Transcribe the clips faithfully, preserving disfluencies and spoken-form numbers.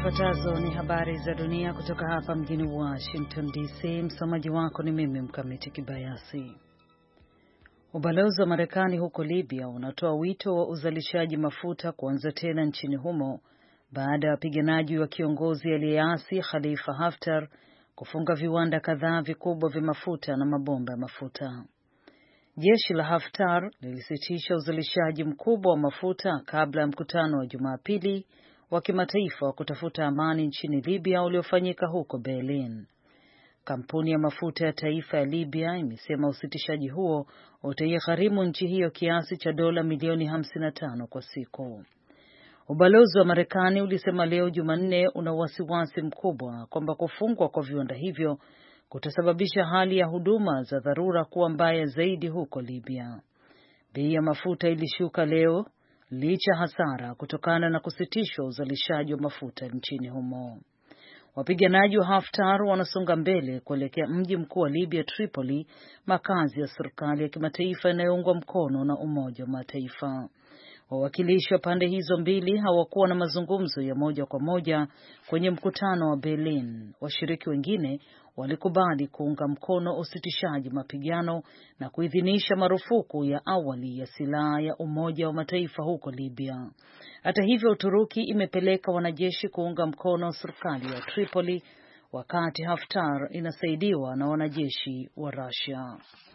Zifuatazo ni habari za dunia kutoka hapa mjini Washington D C. Msomaji wako ni mimi Mkamiti Kibayasi. Ubalozi wa Marekani huko Libya unatoa wito wa uzalishaji mafuta kuanza tena nchini humo baada ya wapiganaji wa kiongozi aliyeasi Khalifa Haftar kufunga viwanda kadhaa vikubwa vya mafuta na mabomba ya mafuta. Jeshi la Haftar lilisitisha uzalishaji mkubwa wa mafuta kabla ya mkutano wa Jumapili wa kimataifa wa kutafuta amani nchini Libya uliofanyika huko Berlin. Kampuni ya mafuta ya taifa ya Libya imesema usitishaji huo utaigharimu nchi hiyo kiasi cha dola milioni hamsini na tano kwa siku. Ubalozi wa Marekani ulisema leo Jumanne una wasiwasi mkubwa kwamba kufungwa kwa viwanda hivyo kutasababisha hali ya huduma za dharura kuwa mbaya zaidi huko Libya. Bei ya mafuta ilishuka leo licha hasara kutokana na kusitishwa uzalishaji wa mafuta nchini humo. Wapiganaji wa Haftar wanasonga mbele kuelekea mji mkuu wa Libya, Tripoli, makazi ya serikali ya kimataifa inayoungwa mkono na Umoja wa Mataifa. Wawakilishi wa pande hizo mbili hawakuwa na mazungumzo ya moja kwa moja kwenye mkutano wa Berlin. Washiriki wengine walikubali kuunga mkono usitishaji mapigano na kuidhinisha marufuku ya awali ya silaha ya Umoja wa Mataifa huko Libya. Hata hivyo, Uturuki imepeleka wanajeshi kuunga mkono serikali ya Tripoli wakati Haftar inasaidiwa na wanajeshi wa Russia.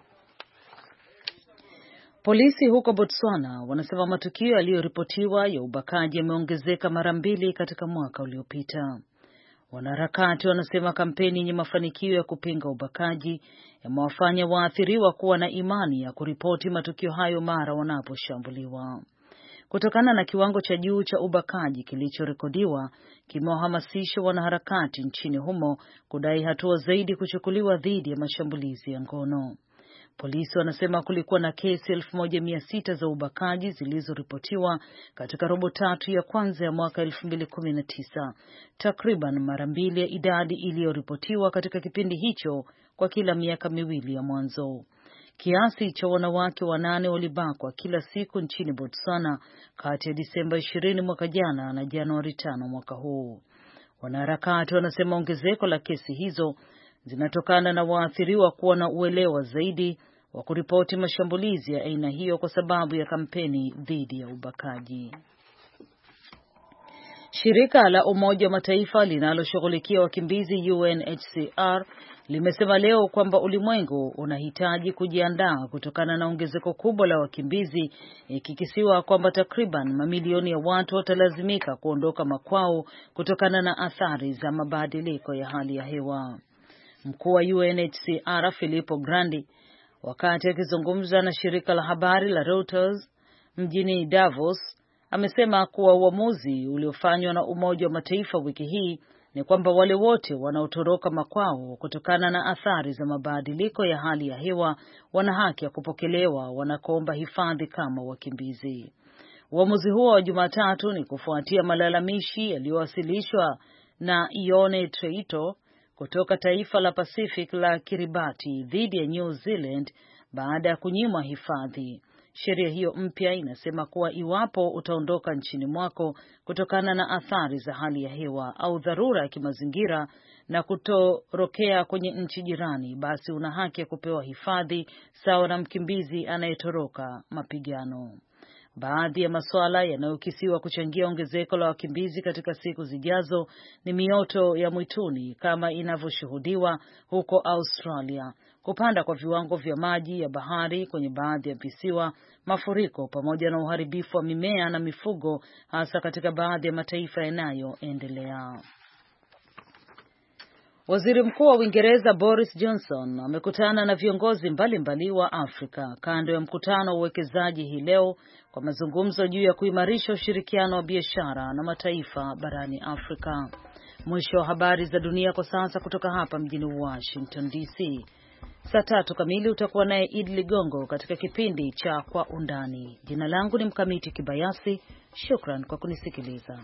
Polisi huko Botswana wanasema matukio yaliyoripotiwa ya ubakaji yameongezeka mara mbili katika mwaka uliopita. Wanaharakati wanasema kampeni yenye mafanikio ya kupinga ubakaji yamewafanya waathiriwa kuwa na imani ya kuripoti matukio hayo mara wanaposhambuliwa. Kutokana na kiwango cha juu cha ubakaji kilichorekodiwa, kimewahamasisha wanaharakati nchini humo kudai hatua zaidi kuchukuliwa dhidi ya mashambulizi ya ngono. Polisi wanasema kulikuwa na kesi elfu moja mia sita za ubakaji zilizoripotiwa katika robo tatu ya kwanza ya mwaka elfu mbili kumi na tisa, takriban mara mbili ya idadi iliyoripotiwa katika kipindi hicho kwa kila miaka miwili ya mwanzo. Kiasi cha wanawake wanane walibakwa kila siku nchini Botswana kati ya Disemba ishirini mwaka jana na Januari tano mwaka huu. Wanaharakati wanasema ongezeko la kesi hizo zinatokana na waathiriwa kuwa na uelewa zaidi wa kuripoti mashambulizi ya aina hiyo kwa sababu ya kampeni dhidi ya ubakaji. Shirika la Umoja wa Mataifa linaloshughulikia wakimbizi U N H C R limesema leo kwamba ulimwengu unahitaji kujiandaa kutokana na ongezeko kubwa la wakimbizi, ikikisiwa kwamba takriban mamilioni ya watu watalazimika kuondoka makwao kutokana na athari za mabadiliko ya hali ya hewa. Mkuu wa U N H C R Filippo Grandi, wakati akizungumza na shirika la habari la Reuters mjini Davos, amesema kuwa uamuzi uliofanywa na Umoja wa Mataifa wiki hii ni kwamba wale wote wanaotoroka makwao kutokana na athari za mabadiliko ya hali ya hewa wana haki ya kupokelewa wanakoomba hifadhi kama wakimbizi. Uamuzi huo wa Jumatatu ni kufuatia malalamishi yaliyowasilishwa na Ione Treito kutoka taifa la Pacific la Kiribati dhidi ya New Zealand baada ya kunyimwa hifadhi. Sheria hiyo mpya inasema kuwa iwapo utaondoka nchini mwako kutokana na athari za hali ya hewa au dharura ya kimazingira na kutorokea kwenye nchi jirani, basi una haki ya kupewa hifadhi sawa na mkimbizi anayetoroka mapigano. Baadhi ya masuala yanayokisiwa kuchangia ongezeko la wakimbizi katika siku zijazo ni mioto ya mwituni kama inavyoshuhudiwa huko Australia, kupanda kwa viwango vya maji ya bahari kwenye baadhi ya visiwa, mafuriko pamoja na uharibifu wa mimea na mifugo hasa katika baadhi ya mataifa yanayoendelea. Waziri Mkuu wa Uingereza Boris Johnson amekutana na viongozi mbalimbali wa Afrika kando ya mkutano wa uwekezaji hii leo kwa mazungumzo juu ya kuimarisha ushirikiano wa biashara na mataifa barani Afrika. Mwisho wa habari za dunia kwa sasa kutoka hapa mjini Washington D C. Saa tatu kamili utakuwa naye Idi Ligongo katika kipindi cha Kwa Undani. Jina langu ni Mkamiti Kibayasi. Shukran kwa kunisikiliza.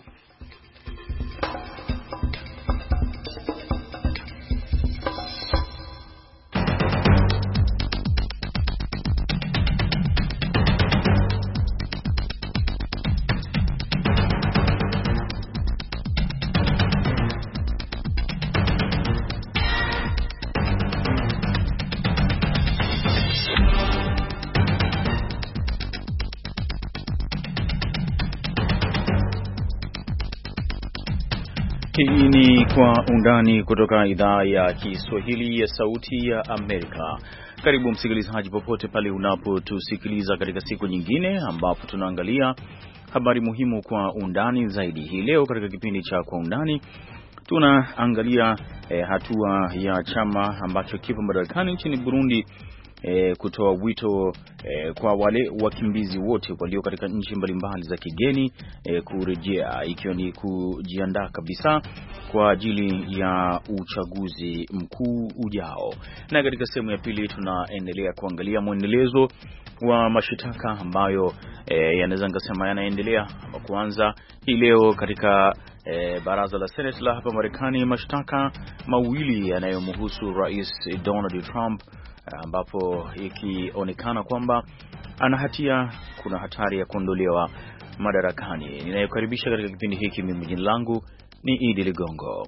Hii ni Kwa Undani kutoka idhaa ya Kiswahili ya Sauti ya Amerika. Karibu msikilizaji popote pale unapotusikiliza katika siku nyingine ambapo tunaangalia habari muhimu kwa undani zaidi. Hii leo katika kipindi cha Kwa Undani tunaangalia eh, hatua ya chama ambacho kipo madarakani nchini Burundi E, kutoa wito e, kwa wale wakimbizi wote walio katika nchi mbalimbali za kigeni e, kurejea, ikiwa ni kujiandaa kabisa kwa ajili ya uchaguzi mkuu ujao. Na katika sehemu ya pili tunaendelea kuangalia mwendelezo wa mashitaka ambayo e, yanaweza ngasema yanaendelea kuanza hii leo katika E, baraza la Senate la hapa Marekani, mashtaka mawili yanayomhusu Rais Donald Trump, ambapo ikionekana kwamba ana hatia, kuna hatari ya kuondolewa madarakani. Ninayokaribisha katika kipindi hiki, mimi jina langu ni Idi Ligongo.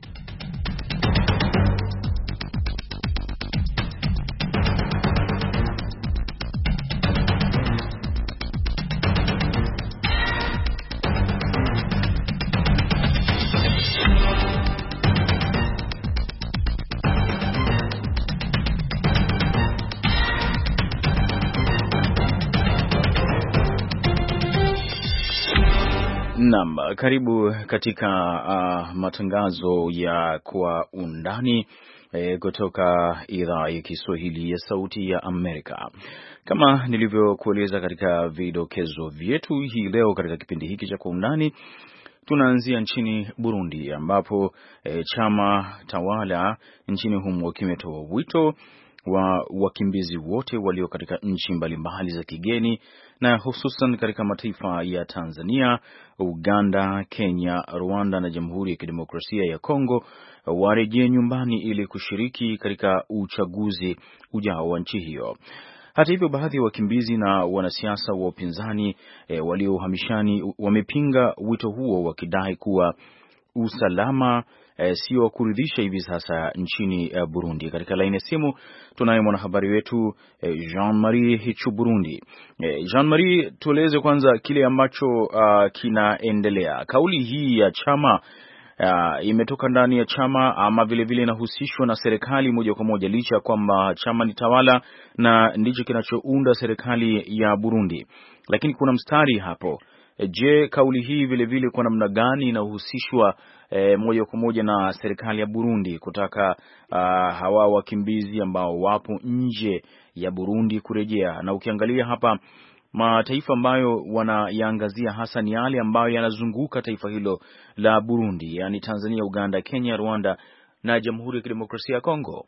Naam, karibu katika uh, matangazo ya Kwa Undani eh, kutoka idhaa ya Kiswahili ya Sauti ya Amerika. Kama nilivyokueleza katika vidokezo vyetu, hii leo katika kipindi hiki cha Kwa Undani tunaanzia nchini Burundi, ambapo eh, chama tawala nchini humo kimetoa wito wa wakimbizi wote walio katika nchi mbalimbali za kigeni, na hususan katika mataifa ya Tanzania, Uganda, Kenya, Rwanda na Jamhuri ya Kidemokrasia ya Kongo warejee nyumbani ili kushiriki katika uchaguzi ujao wa nchi hiyo. Hata hivyo, baadhi ya wakimbizi na wanasiasa wa upinzani e, waliohamishani wamepinga wito huo, wakidai kuwa usalama E, sio kuridhisha hivi sasa nchini e, Burundi. Katika laini ya simu tunaye mwanahabari wetu e, Jean-Marie Hichu Burundi. E, Jean-Marie, tueleze kwanza kile ambacho uh, kinaendelea. Kauli hii ya chama uh, imetoka ndani ya chama ama vile vile inahusishwa na serikali moja kwa moja, licha kwamba chama ni tawala na ndicho kinachounda serikali ya Burundi, lakini kuna mstari hapo. Je, kauli hii vile vile kwa namna gani inahusishwa e, moja kwa moja na serikali ya Burundi kutaka uh, hawa wakimbizi ambao wapo nje ya Burundi kurejea? Na ukiangalia hapa mataifa ambayo wanayaangazia hasa ni yale ambayo yanazunguka taifa hilo la Burundi, yani Tanzania, Uganda, Kenya, Rwanda na Jamhuri ya Kidemokrasia ya Kongo.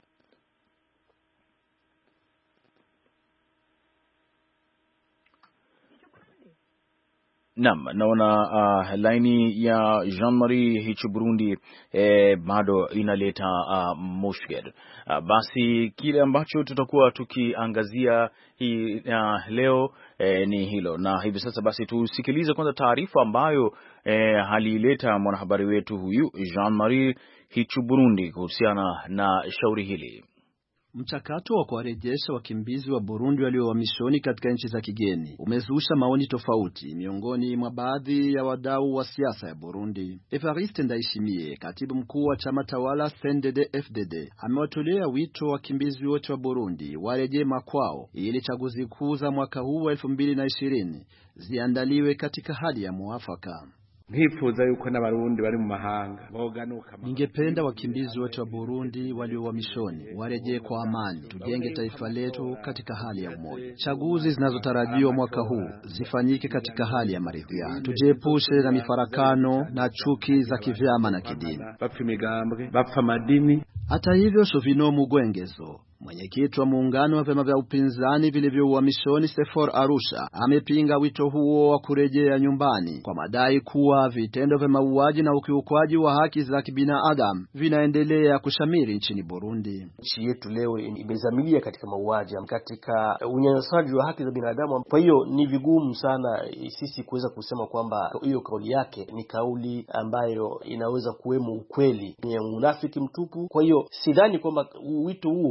Naam, naona uh, laini ya Jean-Marie Hichu Burundi eh, bado inaleta uh, mushkil. Uh, basi kile ambacho tutakuwa tukiangazia hii uh, leo eh, ni hilo, na hivi sasa basi tusikilize kwanza taarifa ambayo eh, halileta mwanahabari wetu huyu Jean-Marie Hichu Burundi kuhusiana na shauri hili. Mchakato wa kuwarejesha wakimbizi wa Burundi walio uhamishoni katika nchi za kigeni umezusha maoni tofauti miongoni mwa baadhi ya wadau wa siasa ya Burundi. Evariste Ndayishimiye, katibu mkuu wa chama tawala C N D D F D D, amewatolea wito wakimbizi wote wa Burundi warejee makwao ili chaguzi kuu za mwaka huu wa elfu mbili na ishirini ziandaliwe katika hali ya muafaka. Ngifuza yuko n'abarundi bari mu mahanga boganuka. Ningependa wakimbizi wote wa Burundi walio uhamishoni warejee kwa amani, tujenge taifa letu katika hali ya umoja. Chaguzi zinazotarajiwa mwaka huu zifanyike katika hali ya maridhiano, tujiepushe na mifarakano na chuki za kivyama na kidini. Bapfa imigambwe, bapfa madini. Hata hivyo, Shovino Mugwengezo, mwenyekiti wa muungano wa vyama vya upinzani vilivyo uhamishoni Sefor Arusha, amepinga wito huo wa kurejea nyumbani kwa madai kuwa vitendo vya mauaji na ukiukwaji wa haki za kibinadamu vinaendelea kushamiri nchini Burundi. Nchi yetu leo imezamilia katika mauaji, katika unyanyasaji wa haki za binadamu. Kwa hiyo ni vigumu sana sisi kuweza kusema kwamba hiyo kauli yake ni kauli ambayo inaweza kuwemo ukweli, ni unafiki mtupu. Kwa hiyo sidhani kwamba wito huo una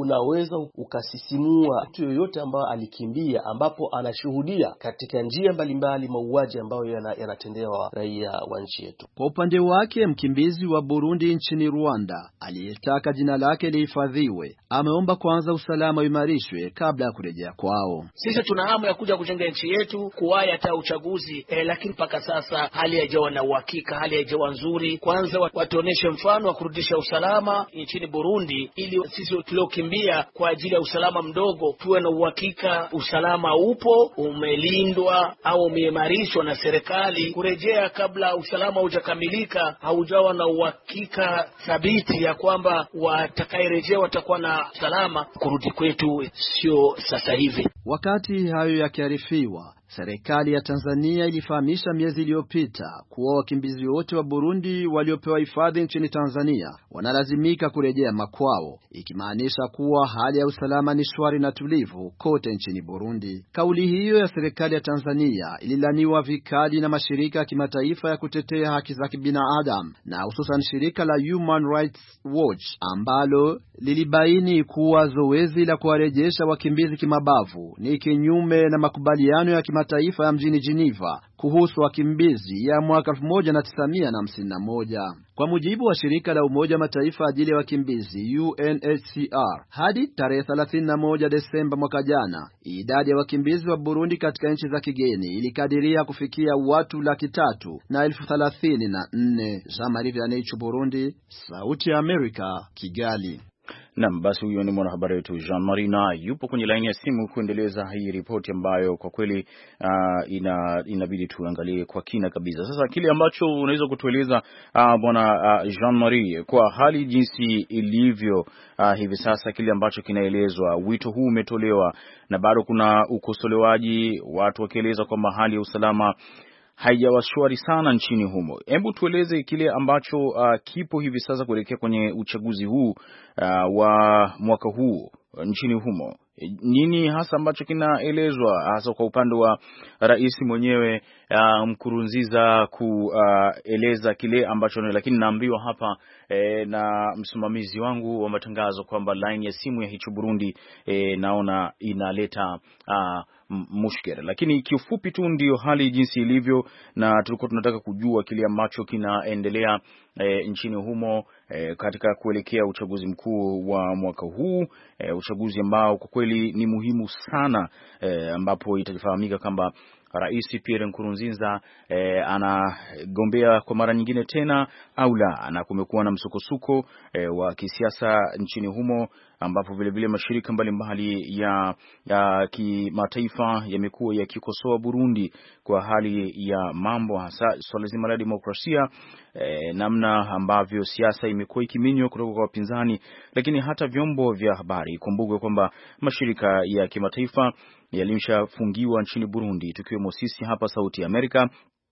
unaweza ukasisimua mtu yoyote ambaye alikimbia, ambapo anashuhudia katika njia mbalimbali mauaji ambayo yanatendewa raia wa nchi yetu. Kwa upande wake, mkimbizi wa Burundi nchini Rwanda aliyetaka jina lake lihifadhiwe ameomba kwanza usalama uimarishwe kabla ya kurejea kwao. Sisi tuna hamu ya kuja kujenga nchi yetu, kuwahi hata uchaguzi eh, lakini mpaka sasa hali haijawa na uhakika, hali haijawa nzuri. Kwanza watuoneshe mfano wa kurudisha usalama nchini Burundi, ili sisi tuliokimbia kwa ajili ya usalama mdogo tuwe na uhakika usalama upo, umelindwa au umeimarishwa na serikali. Kurejea kabla usalama hujakamilika, haujawa na uhakika thabiti ya kwamba watakayerejea watakuwa na salama, kurudi kwetu sio sasa hivi. Wakati hayo yakiarifiwa, serikali ya Tanzania ilifahamisha miezi iliyopita kuwa wakimbizi wote wa Burundi waliopewa hifadhi nchini Tanzania wanalazimika kurejea makwao, ikimaanisha kuwa hali ya usalama ni shwari na tulivu kote nchini Burundi. Kauli hiyo ya serikali ya Tanzania ililaniwa vikali na mashirika ya kimataifa ya kutetea haki za kibinadamu, na hususan shirika la Human Rights Watch ambalo lilibaini kuwa zoezi la kuwarejesha wakimbizi kimabavu ni kinyume na makubaliano ya kimataifa ya mjini Geneva kuhusu wakimbizi ya mwaka elfu moja na tisa mia hamsini na moja. Kwa mujibu wa shirika la Umoja Mataifa ajili ya wakimbizi U N H C R, hadi tarehe thelathini na moja Desemba mwaka jana, idadi ya wakimbizi wa Burundi katika nchi za kigeni ilikadiria kufikia watu laki tatu na elfu thelathini na nne. Jean-Marie Vianney, Burundi, Sauti ya Amerika, Kigali. Naam, basi huyo ni mwanahabari wetu Jean Marina yupo kwenye laini ya simu kuendeleza hii ripoti ambayo kwa kweli uh, ina inabidi tuangalie kwa kina kabisa. Sasa kile ambacho unaweza kutueleza uh, bwana uh, Jean Marie, kwa hali jinsi ilivyo uh, hivi sasa, kile ambacho kinaelezwa, wito huu umetolewa na bado kuna ukosolewaji, watu wakieleza kwamba hali ya usalama haijawa shwari sana nchini humo. Hebu tueleze kile ambacho uh, kipo hivi sasa kuelekea kwenye uchaguzi huu uh, wa mwaka huu nchini humo. Nini hasa ambacho kinaelezwa hasa kwa upande wa rais mwenyewe uh, Nkurunziza kueleza uh, kile ambacho, lakini naambiwa hapa eh, na msimamizi wangu wa matangazo kwamba line ya simu ya hicho Burundi eh, naona inaleta uh, mushkera, lakini kiufupi tu ndio hali jinsi ilivyo, na tulikuwa tunataka kujua kile ambacho kinaendelea e, nchini humo e, katika kuelekea uchaguzi mkuu wa mwaka huu e, uchaguzi ambao kwa kweli ni muhimu sana e, ambapo itafahamika kwamba Rais Pierre Nkurunziza eh, anagombea kwa mara nyingine tena au la, na kumekuwa na msukosuko eh, wa kisiasa nchini humo, ambapo vile vile mashirika mbalimbali ya, ya kimataifa yamekuwa yakikosoa Burundi kwa hali ya mambo, hasa swala zima la demokrasia, eh, namna ambavyo siasa imekuwa ikiminywa kutoka kwa wapinzani, lakini hata vyombo vya habari. Kumbuke kwamba mashirika ya kimataifa yalimshafungiwa nchini Burundi, tukiwemo sisi hapa Sauti ya Amerika,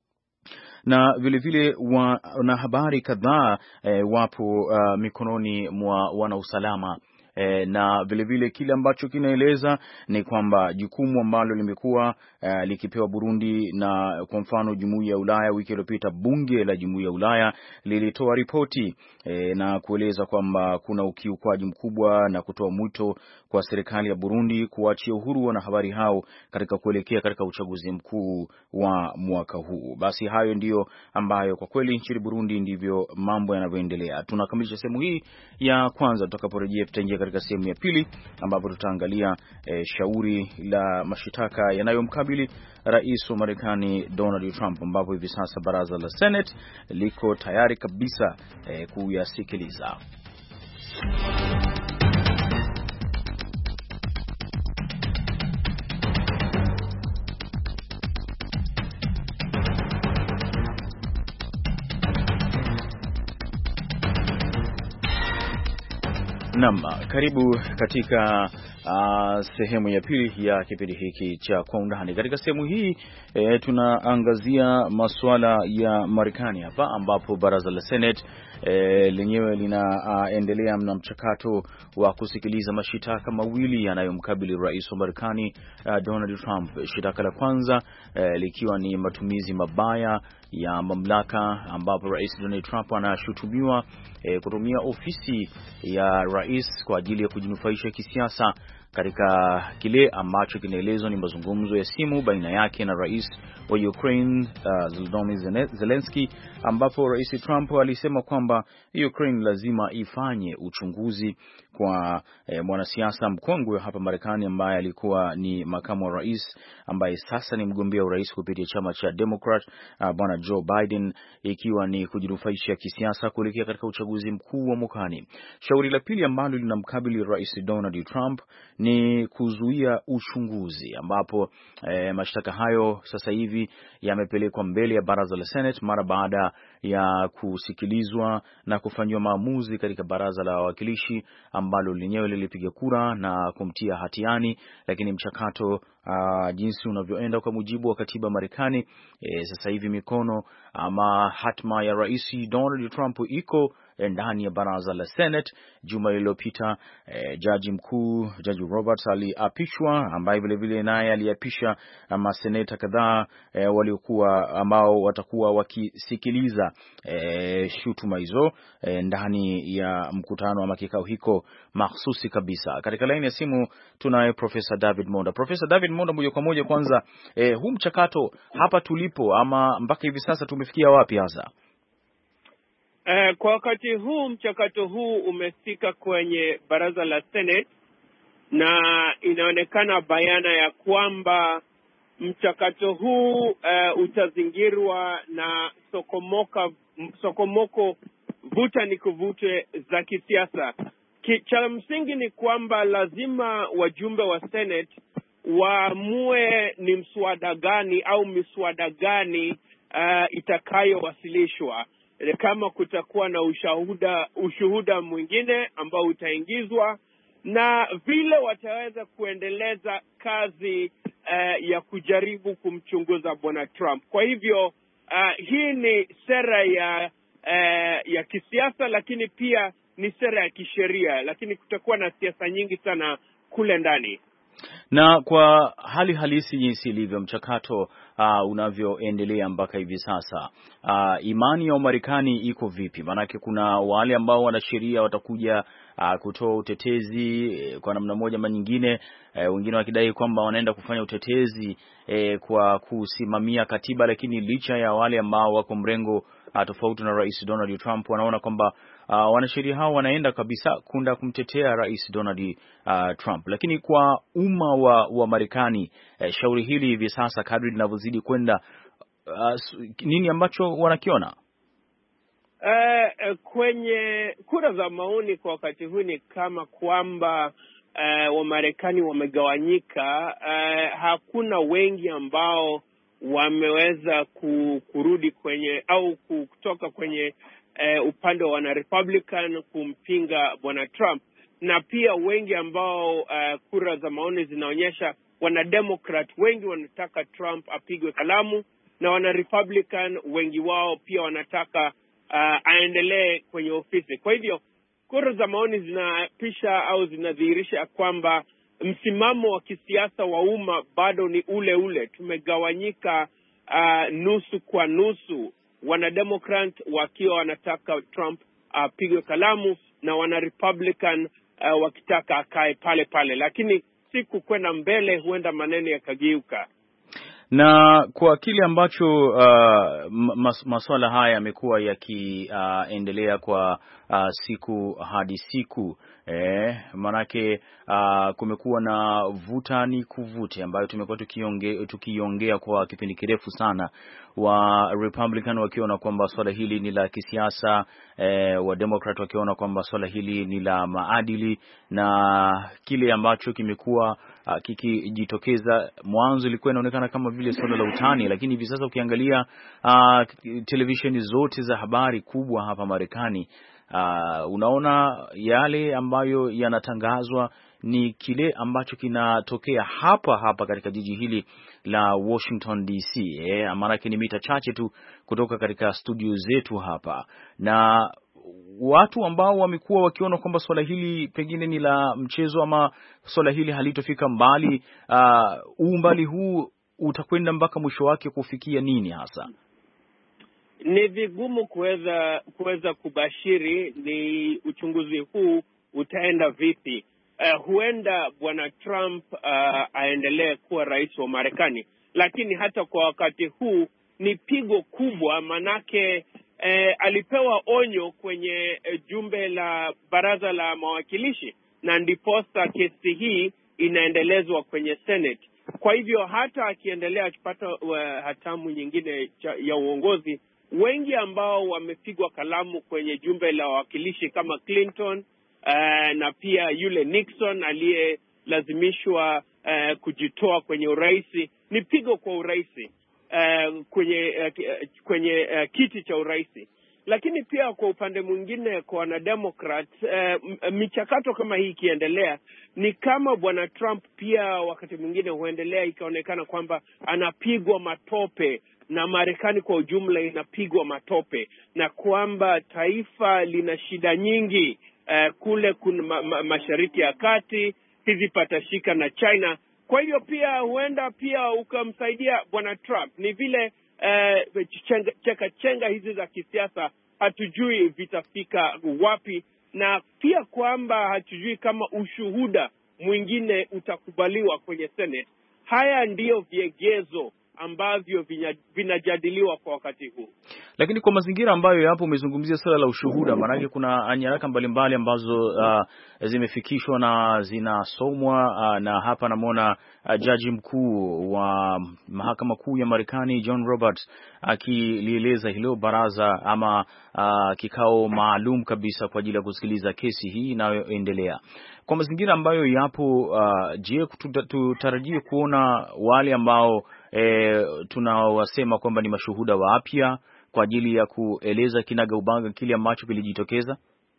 na vile vile wanahabari kadhaa e, wapo uh, mikononi mwa wanausalama. E, na vile vile kile ambacho kinaeleza ni kwamba jukumu ambalo limekuwa uh, likipewa Burundi, na kwa mfano Jumuiya ya Ulaya, wiki iliyopita bunge la Jumuiya ya Ulaya lilitoa ripoti e, na kueleza kwamba kuna ukiukwaji mkubwa na kutoa mwito kwa serikali ya Burundi kuachia uhuru wanahabari hao katika kuelekea katika uchaguzi mkuu wa mwaka huu. Basi hayo ndiyo ambayo kwa kweli nchini Burundi ndivyo mambo yanavyoendelea. Tunakamilisha sehemu hii ya kwanza, tutakaporejea tutaingia katika sehemu ya pili ambapo tutaangalia e, shauri la mashitaka yanayomkabili rais wa Marekani Donald Trump, ambapo hivi sasa baraza la Senate liko tayari kabisa e, kuyasikiliza. Naam, karibu katika uh, sehemu ya pili ya kipindi hiki cha Kwa Undani. Katika sehemu hii e, tunaangazia masuala ya Marekani hapa, ambapo baraza la Senate e, lenyewe linaendelea uh, na mchakato wa kusikiliza mashitaka mawili yanayomkabili rais wa Marekani uh, Donald Trump. Shitaka la kwanza uh, likiwa ni matumizi mabaya ya mamlaka, ambapo rais Donald Trump anashutumiwa uh, kutumia ofisi ya rais kwa ajili ya kujinufaisha kisiasa katika kile ambacho kinaelezwa ni mazungumzo ya simu baina yake na rais wa Ukraine uh, Volodymyr Zelensky, ambapo rais Trump alisema kwamba Ukraine lazima ifanye uchunguzi kwa eh, mwanasiasa mkongwe hapa Marekani ambaye alikuwa ni makamu wa rais ambaye sasa ni mgombea urais kupitia chama cha Democrat uh, bwana Joe Biden, ikiwa ni kujinufaisha kisiasa kuelekea katika uchaguzi mkuu wa mwakani. Shauri la pili ambalo linamkabili rais Donald Trump ni kuzuia uchunguzi, ambapo eh, mashtaka hayo sasa hivi yamepelekwa mbele ya baraza la Senate mara baada ya kusikilizwa na kufanywa maamuzi katika baraza la wawakilishi ambalo lenyewe lilipiga kura na kumtia hatiani. Lakini mchakato uh, jinsi unavyoenda kwa mujibu wa katiba Marekani, eh, sasa hivi mikono ama hatma ya rais Donald Trump iko ndani ya baraza la Senate. Juma lililopita eh, jaji mkuu Jaji Roberts aliapishwa, ambaye vile vile naye aliapisha maseneta kadhaa eh, waliokuwa ambao watakuwa wakisikiliza eh, shutuma hizo eh, ndani ya mkutano ama kikao hiko mahsusi kabisa. Katika laini ya simu tunaye Profesa David Monda. Profesa David Monda, moja kwa moja kwanza, eh, huu mchakato hapa tulipo ama mpaka hivi sasa tumefikia wapi hasa? Uh, kwa wakati huu mchakato huu umefika kwenye baraza la Senate na inaonekana bayana ya kwamba mchakato huu uh, utazingirwa na sokomoka sokomoko vuta ni kuvute za kisiasa. Cha msingi ni kwamba lazima wajumbe wa Senate waamue ni mswada gani au miswada gani uh, itakayowasilishwa, kama kutakuwa na ushuhuda ushuhuda mwingine ambao utaingizwa, na vile wataweza kuendeleza kazi uh, ya kujaribu kumchunguza bwana Trump. Kwa hivyo uh, hii ni sera ya uh, ya kisiasa, lakini pia ni sera ya kisheria, lakini kutakuwa na siasa nyingi sana kule ndani. Na kwa hali halisi jinsi ilivyo mchakato uh, unavyoendelea mpaka hivi sasa, uh, imani ya Marekani iko vipi? Maanake kuna wale ambao wanasheria watakuja uh, kutoa utetezi eh, kwa namna moja ama nyingine, eh, wengine wakidai kwamba wanaenda kufanya utetezi eh, kwa kusimamia katiba, lakini licha ya wale ambao wako mrengo uh, tofauti na rais Donald Trump wanaona kwamba Uh, wanasheria hao wanaenda kabisa kunda kumtetea rais Donald uh, Trump. Lakini kwa umma wa, wa Marekani eh, shauri hili hivi sasa kadri linavyozidi kwenda, uh, nini ambacho wanakiona? Uh, kwenye kura za maoni kwa wakati huu ni kama kwamba uh, Wamarekani wamegawanyika. Uh, hakuna wengi ambao wameweza kurudi kwenye au kutoka kwenye Uh, upande wa wana Republican kumpinga bwana Trump, na pia wengi ambao uh, kura za maoni zinaonyesha wana Democrat wengi wanataka Trump apigwe kalamu, na wana Republican wengi wao pia wanataka uh, aendelee kwenye ofisi. Kwa hivyo kura za maoni zinapisha au zinadhihirisha kwamba msimamo wa kisiasa wa umma bado ni ule ule. Tumegawanyika uh, nusu kwa nusu, wana Democrat wakiwa wanataka Trump apigwe uh, kalamu, na wana Republican uh, wakitaka akae pale pale, lakini siku kwenda mbele huenda maneno yakageuka. Na kwa kile ambacho uh, mas, masuala haya yamekuwa yakiendelea uh, kwa uh, siku hadi siku, eh, manake uh, kumekuwa na vuta ni kuvute ambayo tumekuwa tukiongea tukiongea kwa kipindi kirefu sana, wa Republican wakiona kwamba swala hili ni la kisiasa, eh, wa Democrat wakiona kwamba swala hili ni la maadili, na kile ambacho kimekuwa uh, kikijitokeza mwanzo ilikuwa inaonekana kama vile swala la utani, lakini hivi sasa ukiangalia uh, televisheni zote za habari kubwa hapa Marekani, uh, unaona yale ambayo yanatangazwa ni kile ambacho kinatokea hapa hapa katika jiji hili la Washington D C. Eh, maana ni mita chache tu kutoka katika studio zetu hapa, na watu ambao wamekuwa wakiona kwamba swala hili pengine ni la mchezo ama swala hili halitofika mbali, huu uh, mbali huu utakwenda mpaka mwisho wake kufikia nini hasa? Ni vigumu kuweza kuweza kubashiri ni uchunguzi huu utaenda vipi. Uh, huenda bwana Trump uh, aendelee kuwa rais wa Marekani, lakini hata kwa wakati huu ni pigo kubwa, manake uh, alipewa onyo kwenye uh, jumbe la baraza la mawakilishi, na ndiposa kesi hii inaendelezwa kwenye Senate. Kwa hivyo hata akiendelea akipata uh, hatamu nyingine cha, ya uongozi, wengi ambao wamepigwa kalamu kwenye jumbe la wawakilishi kama Clinton uh, na pia yule Nixon aliyelazimishwa uh, kujitoa kwenye uraisi, ni pigo kwa uraisi uh, kwenye uh, kwenye uh, kiti cha uraisi. Lakini pia kwa upande mwingine kwa wanademokrat, uh, michakato kama hii ikiendelea, ni kama bwana Trump pia wakati mwingine huendelea ikaonekana kwamba anapigwa matope na Marekani kwa ujumla inapigwa matope, na kwamba taifa lina shida nyingi uh, kule kuna ma, ma, mashariki ya kati, hizi patashika na China. Kwa hivyo pia huenda pia ukamsaidia bwana Trump. Ni vile uh, chenga, cheka chenga hizi za kisiasa hatujui vitafika wapi, na pia kwamba hatujui kama ushuhuda mwingine utakubaliwa kwenye Senate. Haya ndiyo viegezo ambavyo vinajadiliwa kwa wakati huu. Lakini kwa mazingira ambayo yapo, umezungumzia suala la ushuhuda, maanake kuna nyaraka mbalimbali ambazo uh, zimefikishwa na zinasomwa uh, na hapa namuona uh, jaji mkuu wa mahakama kuu ya Marekani John Roberts akilieleza hilo baraza ama uh, kikao maalum kabisa kwa ajili ya kusikiliza kesi hii inayoendelea. Kwa mazingira ambayo yapo, uh, je, tutarajie kuona wale ambao E, tunawasema kwamba ni mashuhuda wapya kwa ajili ya kueleza kinaga ubaga kile ambacho kilijitokeza?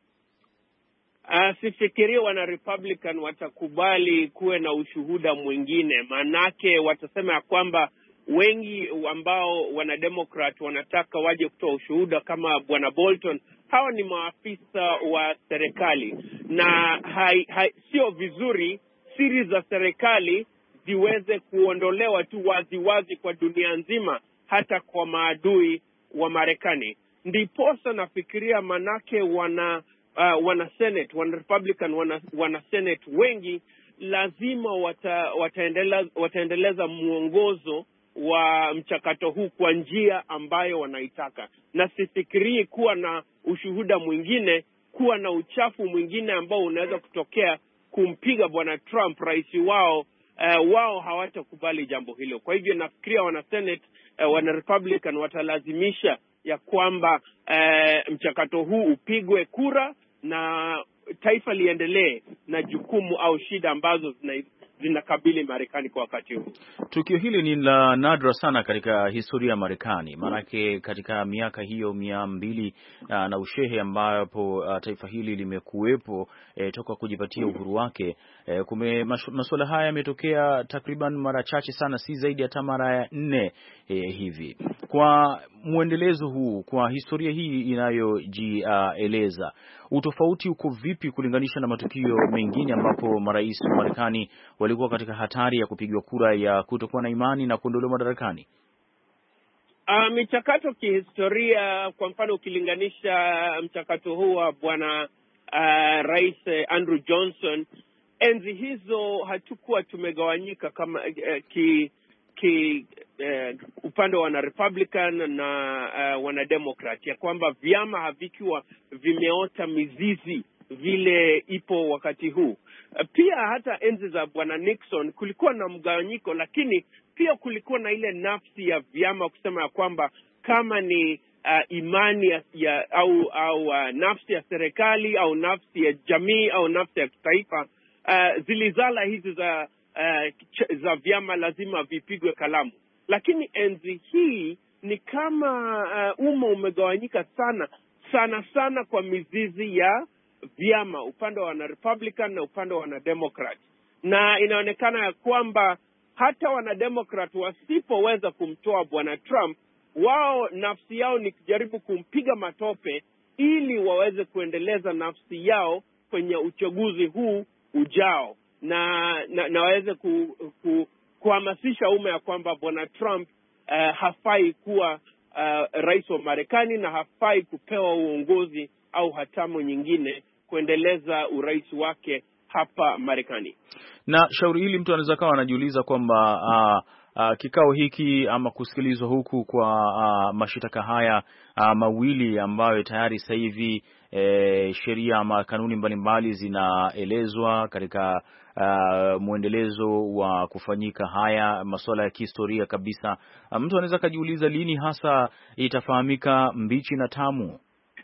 Uh, sifikirie wana Republican watakubali kuwe na ushuhuda mwingine, manake watasema ya kwamba wengi ambao wana Democrat wanataka waje kutoa ushuhuda kama bwana Bolton, hawa ni maafisa wa serikali, na hai, hai, sio vizuri siri za serikali ziweze kuondolewa tu wazi wazi kwa dunia nzima, hata kwa maadui wa Marekani. Ndiposa nafikiria manake wana uh, wana Senate, wana Republican, wana, wana Senate wengi lazima wata, wataendeleza, wataendeleza mwongozo wa mchakato huu kwa njia ambayo wanaitaka. Na sifikirii kuwa na ushuhuda mwingine, kuwa na uchafu mwingine ambao unaweza kutokea kumpiga bwana Trump rais wao. Uh, wao hawatakubali jambo hilo. Kwa hivyo nafikiria wana Senate, uh, wana Republican watalazimisha ya kwamba uh, mchakato huu upigwe kura na taifa liendelee na jukumu au shida ambazo zina zinakabili Marekani kwa wakati huu. Tukio hili ni la nadra sana katika historia ya Marekani, maanake katika miaka hiyo mia mbili uh, na ushehe ambapo uh, taifa hili limekuwepo eh, toka kujipatia uhuru wake, eh, kume masuala haya yametokea takriban mara chache sana, si zaidi hata mara ya nne eh, hivi. Kwa muendelezo huu, kwa historia hii inayojieleza, uh, utofauti uko vipi kulinganisha na matukio mengine ambapo marais wa Marekani walikuwa katika hatari ya kupigwa kura ya kutokuwa na imani na kuondolewa madarakani? Uh, michakato kihistoria, kwa mfano ukilinganisha mchakato huu wa bwana uh, rais Andrew Johnson, enzi hizo hatukuwa tumegawanyika kama uh, ki ki uh, upande wa wana Republican na uh, wana Democrat, ya kwamba vyama havikiwa vimeota mizizi vile ipo wakati huu. Pia hata enzi za bwana Nixon kulikuwa na mgawanyiko, lakini pia kulikuwa na ile nafsi ya vyama kusema ya kwamba kama ni uh, imani ya, ya au au uh, nafsi ya serikali au nafsi ya jamii au nafsi ya kitaifa, uh, zilizala hizi za uh, za vyama lazima vipigwe kalamu. Lakini enzi hii ni kama uh, umma umegawanyika sana sana sana kwa mizizi ya vyama, upande wa wana Republican na upande wa wana Democrat. Na inaonekana ya kwamba hata wana Democrat wasipoweza kumtoa bwana Trump, wao nafsi yao ni kujaribu kumpiga matope ili waweze kuendeleza nafsi yao kwenye uchaguzi huu ujao, na na, na waweze ku, ku, kuhamasisha umma ya kwamba bwana Trump uh, hafai kuwa uh, rais wa Marekani na hafai kupewa uongozi au hatamu nyingine kuendeleza urais wake hapa Marekani. Na shauri hili mtu anaweza kawa anajiuliza kwamba uh, uh, kikao hiki ama kusikilizwa huku kwa uh, mashitaka haya uh, mawili ambayo tayari sasa hivi eh, sheria ama kanuni mbalimbali zinaelezwa katika uh, muendelezo wa kufanyika haya masuala ya kihistoria kabisa, uh, mtu anaweza kujiuliza lini hasa itafahamika mbichi na tamu?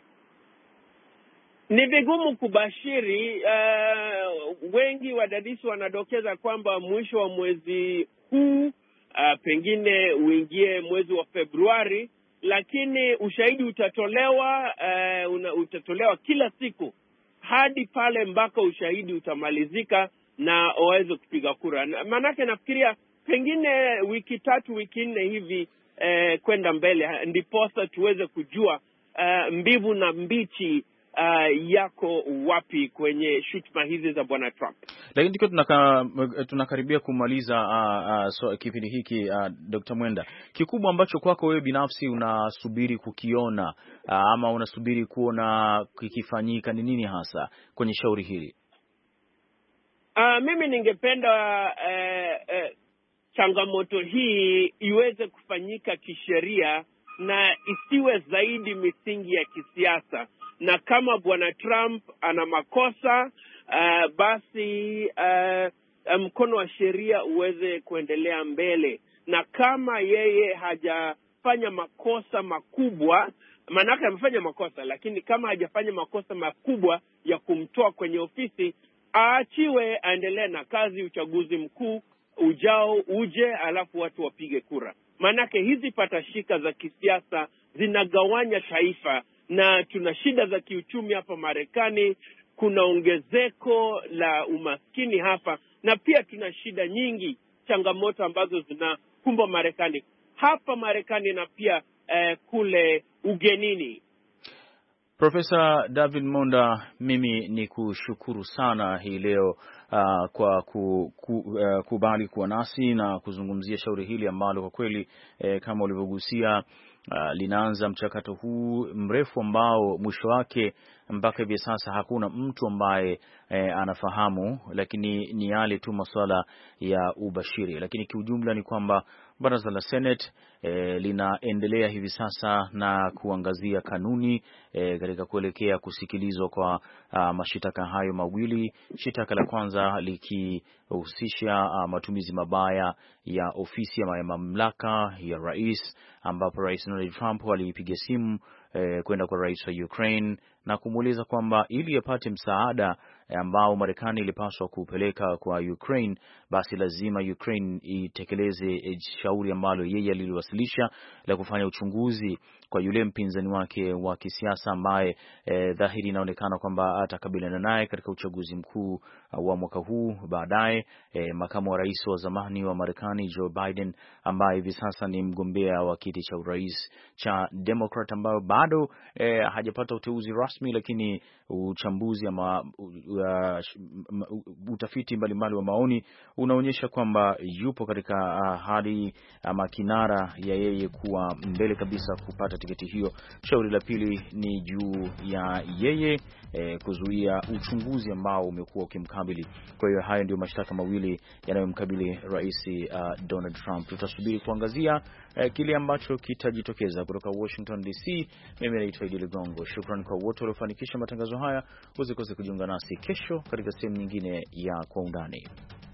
Ni vigumu kubashiri. Uh, wengi wadadisi wanadokeza kwamba mwisho wa mwezi huu, uh, pengine uingie mwezi wa Februari, lakini ushahidi utatolewa uh, una, utatolewa kila siku hadi pale mpaka ushahidi utamalizika na waweze kupiga kura. Maanake nafikiria pengine wiki tatu wiki nne hivi uh, kwenda mbele ndiposa tuweze kujua uh, mbivu na mbichi Uh, yako wapi kwenye shutuma hizi za bwana Trump. Lakini tukiwa tunaka, tunakaribia kumaliza uh, uh, so, kipindi hiki uh, Doctor Mwenda, kikubwa ambacho kwako wewe binafsi unasubiri kukiona uh, ama unasubiri kuona kikifanyika ni nini hasa kwenye shauri hili? Uh, mimi ningependa uh, uh, changamoto hii iweze kufanyika kisheria na isiwe zaidi misingi ya kisiasa. Na kama bwana Trump ana makosa uh, basi uh, mkono wa sheria uweze kuendelea mbele, na kama yeye hajafanya makosa makubwa, maanake amefanya makosa, lakini kama hajafanya makosa makubwa ya kumtoa kwenye ofisi, aachiwe aendelee na kazi, uchaguzi mkuu ujao uje, alafu watu wapige kura. Maanake hizi patashika za kisiasa zinagawanya taifa, na tuna shida za kiuchumi hapa Marekani, kuna ongezeko la umaskini hapa, na pia tuna shida nyingi, changamoto ambazo zinakumba Marekani hapa Marekani na pia eh, kule ugenini. Profesa David Monda, mimi ni kushukuru sana hii leo uh, kwa ku, ku, uh, kubali kuwa nasi na kuzungumzia shauri hili ambalo kwa kweli eh, kama ulivyogusia Uh, linaanza mchakato huu mrefu ambao mwisho wake mpaka hivi sasa hakuna mtu ambaye eh, anafahamu, lakini ni yale tu masuala ya ubashiri. Lakini kiujumla ni kwamba baraza la Senate eh, linaendelea hivi sasa na kuangazia kanuni eh, katika kuelekea kusikilizwa kwa uh, mashitaka hayo mawili. Shitaka la kwanza likihusisha uh, matumizi mabaya ya ofisi ya mamlaka ya rais, ambapo Rais Donald Trump alipiga simu eh, kwenda kwa rais wa Ukraine na kumuuliza kwamba ili apate msaada ambao Marekani ilipaswa kupeleka kwa Ukraine, basi lazima Ukraine itekeleze shauri ambalo yeye aliliwasilisha la kufanya uchunguzi kwa yule mpinzani wake wa kisiasa ambaye eh, dhahiri inaonekana kwamba atakabiliana naye katika uchaguzi mkuu uh, wa mwaka huu baadaye. Eh, makamu wa rais wa zamani wa Marekani Joe Biden ambaye hivi sasa ni mgombea wa kiti cha urais cha Democrat, ambayo bado eh, hajapata uteuzi rasmi, lakini uchambuzi ama uh, utafiti mbalimbali wa maoni unaonyesha kwamba yupo katika uh, hali ama kinara ya yeye kuwa mbele kabisa kupata tiketi hiyo. Shauri la pili ni juu ya yeye eh, kuzuia uchunguzi ambao umekuwa ukimkabili. Kwa hiyo hayo ndio mashtaka mawili yanayomkabili rais uh, Donald Trump. Tutasubiri kuangazia eh, kile ambacho kitajitokeza. Kutoka Washington D C, mimi naitwa Idi Ligongo. Shukrani kwa wote waliofanikisha matangazo haya. Usikose kujiunga nasi kesho katika sehemu nyingine ya Kwa Undani.